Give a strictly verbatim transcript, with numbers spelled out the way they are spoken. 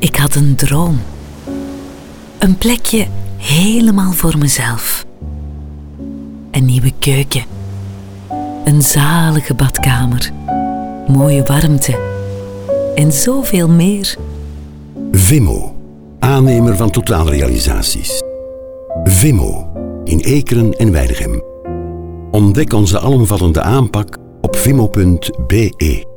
Ik had een droom. Een plekje helemaal voor mezelf. Een nieuwe keuken. Een zalige badkamer. Mooie warmte. En zoveel meer. Vimmo, aannemer van totaalrealisaties. Vimmo, in Ekeren en Weinigem. Ontdek onze alomvattende aanpak op vimmo punt be.